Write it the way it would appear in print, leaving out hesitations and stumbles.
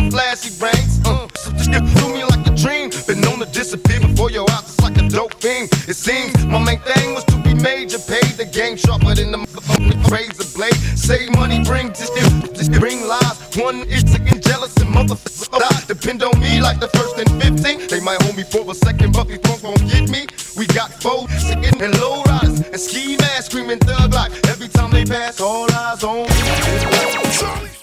some flashy brains. Do me like a dream. Been known to disappear before your eyes, it's like a dope fiend. It seems my main thing was to be major, paid the game sharper than the motherfucking razor blade. Save money, bring bring lies. One is again jealous and motherfuckers die. Depend on me like the first and 15. They might hold me for a second, but these punks won't get me. We got foes sitting and low riders and ski masks screaming thug life. Every time they pass, all eyes on me.